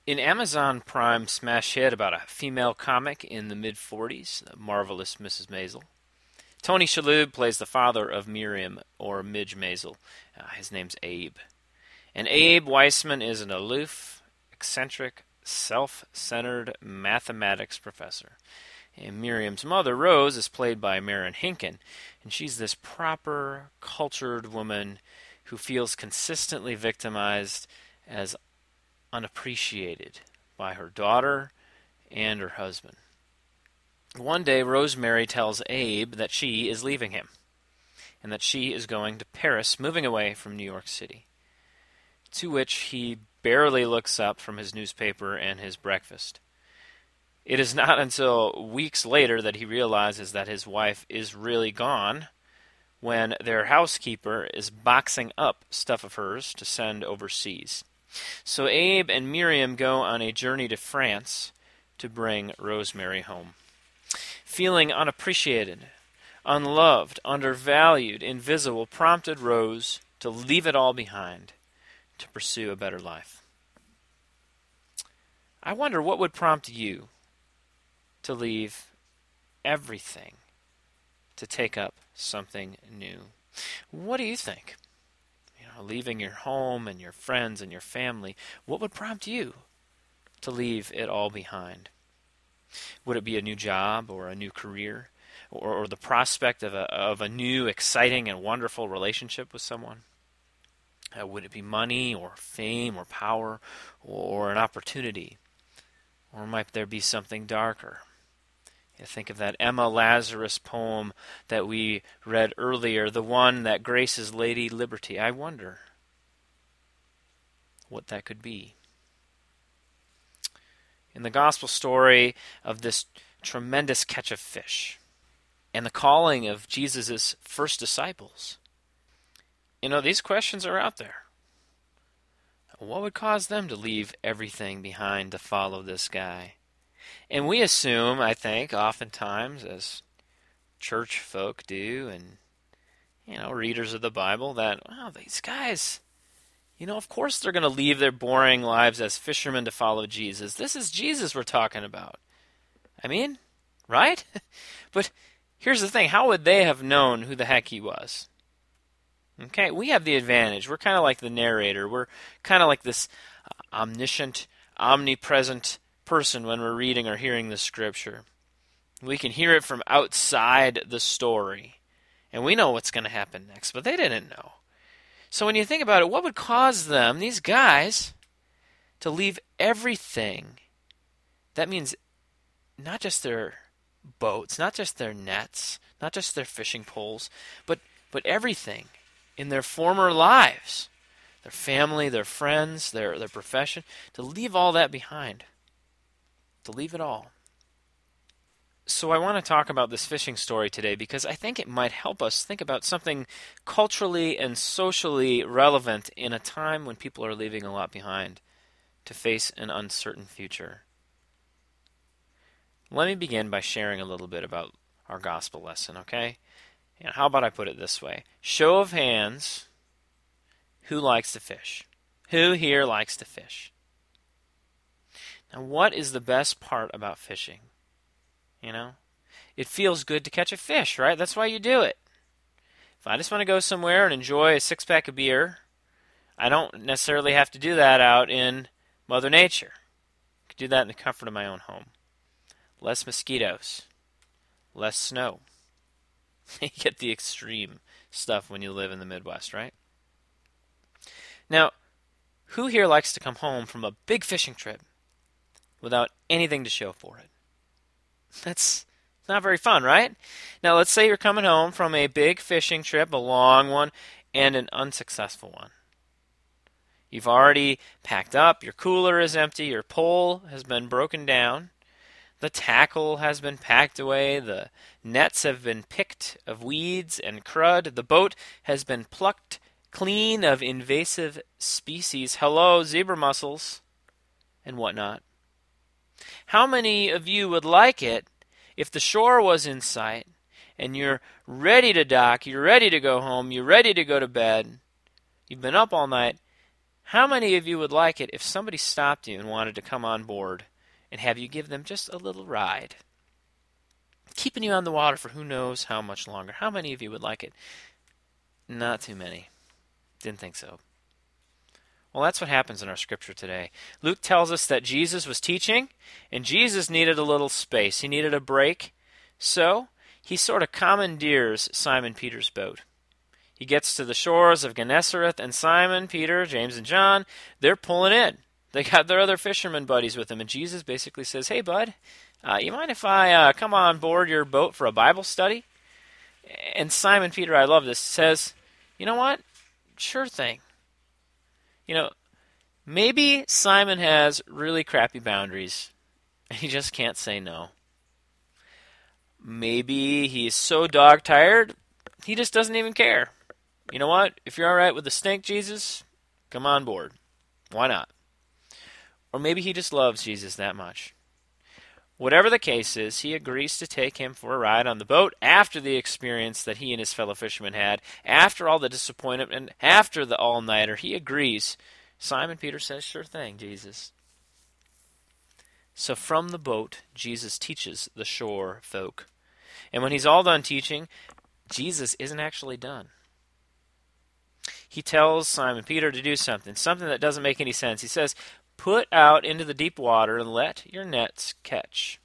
An Amazon Prime smash hit about a female comic in the mid 40s, The Marvelous Mrs. Maisel. Tony Shalhoub plays the father of Miriam, or Midge Maisel. His name's Abe. And Abe Weissman is an aloof, eccentric, self-centered mathematics professor. And Miriam's mother, Rose, is played by Maren Hinken, and she's this proper, cultured woman who feels consistently victimized as unappreciated by her daughter and her husband. One day, Rosemary tells Abe that she is leaving him, and that she is going to Paris, moving away from New York City. To which he barely looks up from his newspaper and his breakfast. It is not until weeks later that he realizes that his wife is really gone, when their housekeeper is boxing up stuff of hers to send overseas. So Abe and Miriam go on a journey to France to bring Rosemary home. Feeling unappreciated, unloved, undervalued, invisible, prompted Rose to leave it all behind to pursue a better life. I wonder what would prompt you to leave everything to take up something new. What do you think? Leaving your home and your friends and your family, what would prompt you to leave it all behind? Would it be a new job or a new career, or the prospect of a new, exciting, and wonderful relationship with someone? Would it be money or fame or power or an opportunity? Or might there be something darker? Think of that Emma Lazarus poem that we read earlier, the one that graces Lady Liberty. I wonder what that could be. In the gospel story of this tremendous catch of fish and the calling of Jesus' first disciples, these questions are out there. What would cause them to leave everything behind to follow this guy? And we assume, I think, oftentimes, as church folk do, and, readers of the Bible, that, these guys, of course they're going to leave their boring lives as fishermen to follow Jesus. This is Jesus we're talking about. I mean, right? But here's the thing. How would they have known who the heck he was? Okay, we have the advantage. We're kind of like the narrator. We're kind of like this omniscient, omnipresent person when we're reading or hearing the scripture. We can hear it from outside the story, and we know what's going to happen next, but they didn't know. So when you think about it, what would cause them, these guys, to leave everything? That means not just their boats, not just their nets, not just their fishing poles, but everything in their former lives, their family, their friends, their profession, to leave all that behind. To leave it all. So I want to talk about this fishing story today because I think it might help us think about something culturally and socially relevant in a time when people are leaving a lot behind to face an uncertain future. Let me begin by sharing a little bit about our gospel lesson, okay? And how about I put it this way? Show of hands, who likes to fish? Who here likes to fish? Now, what is the best part about fishing? It feels good to catch a fish, right? That's why you do it. If I just want to go somewhere and enjoy a six-pack of beer, I don't necessarily have to do that out in Mother Nature. I can do that in the comfort of my own home. Less mosquitoes, less snow. You get the extreme stuff when you live in the Midwest, right? Now, who here likes to come home from a big fishing trip without anything to show for it? That's not very fun, right? Now, let's say you're coming home from a big fishing trip, a long one, and an unsuccessful one. You've already packed up, your cooler is empty, your pole has been broken down, the tackle has been packed away, the nets have been picked of weeds and crud, the boat has been plucked clean of invasive species, hello, zebra mussels, and whatnot. How many of you would like it if the shore was in sight and you're ready to dock, you're ready to go home, you're ready to go to bed, you've been up all night, How many of you would like it if somebody stopped you and wanted to come on board and have you give them just a little ride, keeping you on the water for who knows how much longer? How many of you would like it? Not too many. Didn't think so. Well, that's what happens in our scripture today. Luke tells us that Jesus was teaching, and Jesus needed a little space. He needed a break. So he sort of commandeers Simon Peter's boat. He gets to the shores of Gennesareth, and Simon, Peter, James, and John, they're pulling in. They got their other fisherman buddies with them, and Jesus basically says, "Hey, bud, you mind if I come on board your boat for a Bible study?" And Simon Peter, I love this, says, "You know what? Sure thing." Maybe Simon has really crappy boundaries, and he just can't say no. Maybe he's so dog-tired, he just doesn't even care. You know what? If you're all right with the stink, Jesus, come on board. Why not? Or maybe he just loves Jesus that much. Whatever the case is, he agrees to take him for a ride on the boat after the experience that he and his fellow fishermen had, after all the disappointment, and after the all-nighter. He agrees. Simon Peter says, "Sure thing, Jesus." So from the boat, Jesus teaches the shore folk. And when he's all done teaching, Jesus isn't actually done. He tells Simon Peter to do something that doesn't make any sense. He says, "Put out into the deep water and let your nets catch."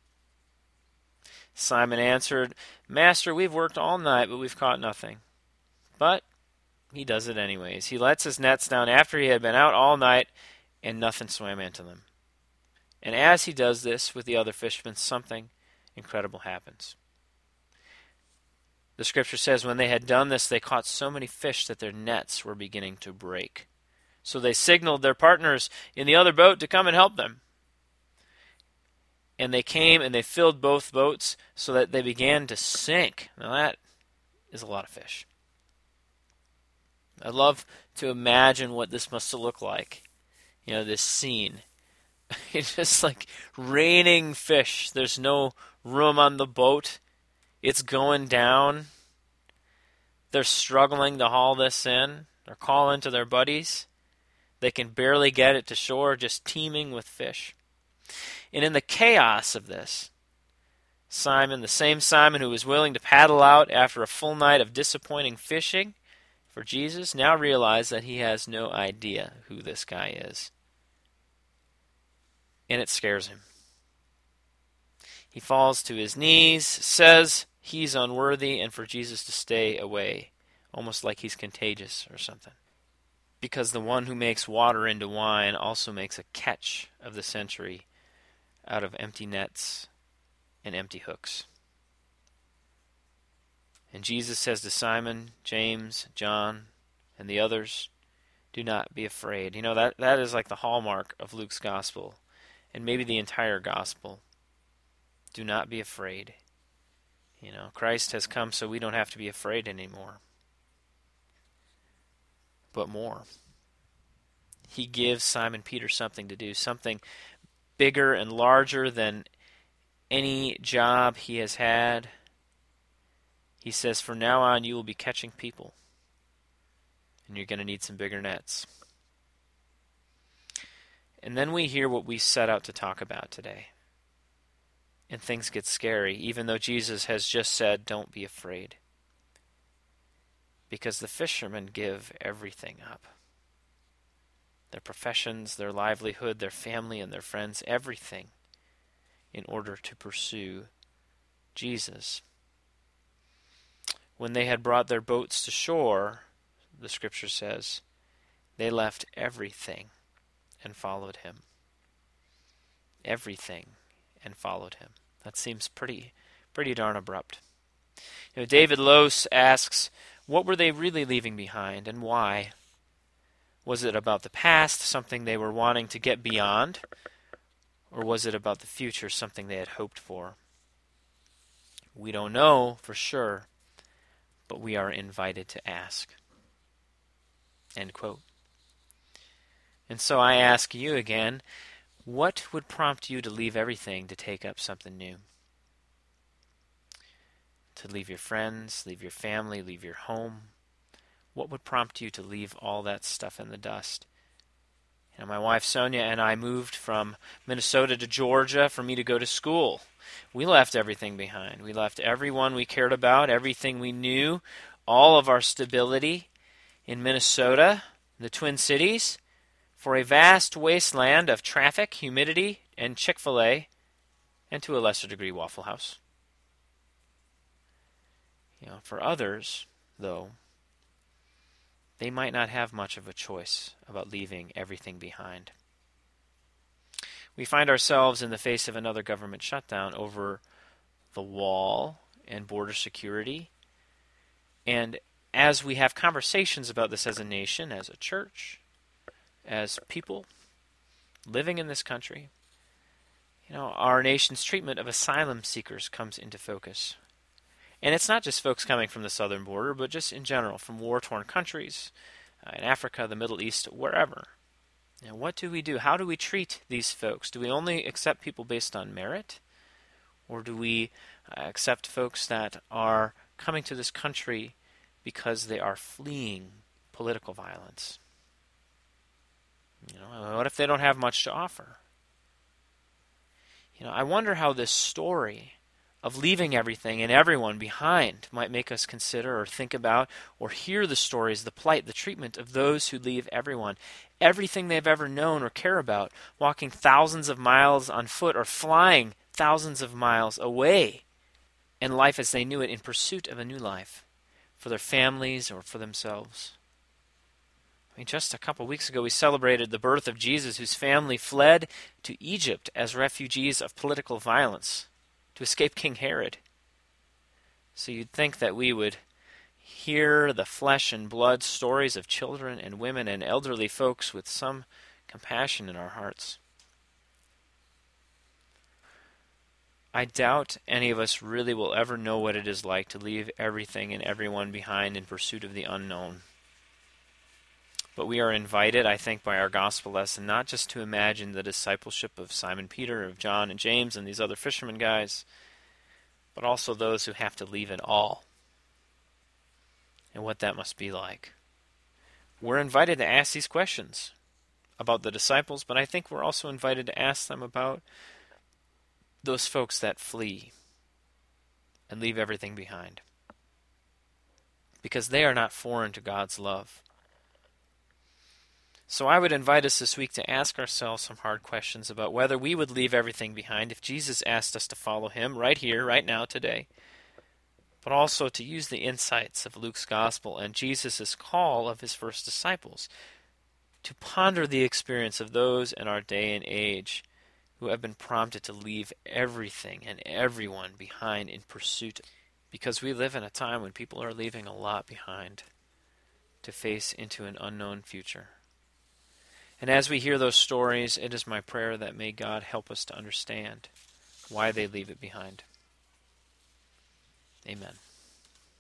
Simon answered, "Master, we've worked all night, but we've caught nothing." But he does it anyways. He lets his nets down after he had been out all night, and nothing swam into them. And as he does this with the other fishermen, something incredible happens. The scripture says when they had done this, they caught so many fish that their nets were beginning to break. So they signaled their partners in the other boat to come and help them. And they came and they filled both boats so that they began to sink. Now that is a lot of fish. I'd love to imagine what this must have looked like. This scene. It's just like raining fish. There's no room on the boat. It's going down. They're struggling to haul this in. They're calling to their buddies. They can barely get it to shore, just teeming with fish. And in the chaos of this, Simon, the same Simon who was willing to paddle out after a full night of disappointing fishing for Jesus, now realized that he has no idea who this guy is. And it scares him. He falls to his knees, says he's unworthy, and for Jesus to stay away, almost like he's contagious or something. Because the one who makes water into wine also makes a catch of the century out of empty nets and empty hooks. And Jesus says to Simon, James, John, and the others, "Do not be afraid." That is like the hallmark of Luke's gospel, and maybe the entire gospel. Do not be afraid. Christ has come so we don't have to be afraid anymore. But more. He gives Simon Peter something to do, something bigger and larger than any job he has had. He says, from now on you will be catching people, and you're going to need some bigger nets. And then we hear what we set out to talk about today. And things get scary, even though Jesus has just said, "Don't be afraid." Because the fishermen give everything up. Their professions, their livelihood, their family, and their friends, everything, in order to pursue Jesus. When they had brought their boats to shore, the scripture says, they left everything and followed him. Everything and followed him. That seems pretty darn abrupt. David Lose asks, what were they really leaving behind and why? Was it about the past, something they were wanting to get beyond? Or was it about the future, something they had hoped for? We don't know for sure, but we are invited to ask. End quote. And so I ask you again, what would prompt you to leave everything to take up something new? To leave your friends, leave your family, leave your home? What would prompt you to leave all that stuff in the dust My wife Sonia and I moved from Minnesota to Georgia for me to go to school. We left everything behind. We left everyone we cared about, everything we knew, all of our stability in Minnesota, the Twin Cities, for a vast wasteland of traffic, humidity, and Chick-fil-A, and to a lesser degree Waffle House. For others, though, they might not have much of a choice about leaving everything behind. We find ourselves in the face of another government shutdown over the wall and border security. And as we have conversations about this as a nation, as a church, as people living in this country, our nation's treatment of asylum seekers comes into focus. And it's not just folks coming from the southern border, but just in general, from war-torn countries, in Africa, the Middle East, wherever. What do we do? How do we treat these folks? Do we only accept people based on merit? Or do we accept folks that are coming to this country because they are fleeing political violence? What if they don't have much to offer? I wonder how this story of leaving everything and everyone behind might make us consider or think about or hear the stories, the plight, the treatment of those who leave everything they've ever known or care about, walking thousands of miles on foot or flying thousands of miles away, and life as they knew it in pursuit of a new life for their families or for themselves. Just a couple weeks ago we celebrated the birth of Jesus, whose family fled to Egypt as refugees of political violence to escape King Herod. So you'd think that we would hear the flesh and blood stories of children and women and elderly folks with some compassion in our hearts. I doubt any of us really will ever know what it is like to leave everything and everyone behind in pursuit of the unknown. But we are invited, I think, by our gospel lesson, not just to imagine the discipleship of Simon Peter, of John and James and these other fishermen guys, but also those who have to leave it all, and what that must be like. We're invited to ask these questions about the disciples, but I think we're also invited to ask them about those folks that flee and leave everything behind, because they are not foreign to God's love. So I would invite us this week to ask ourselves some hard questions about whether we would leave everything behind if Jesus asked us to follow him right here, right now, today, but also to use the insights of Luke's gospel and Jesus' call of his first disciples to ponder the experience of those in our day and age who have been prompted to leave everything and everyone behind in pursuit, because we live in a time when people are leaving a lot behind to face into an unknown future. And as we hear those stories, it is my prayer that may God help us to understand why they leave it behind. Amen.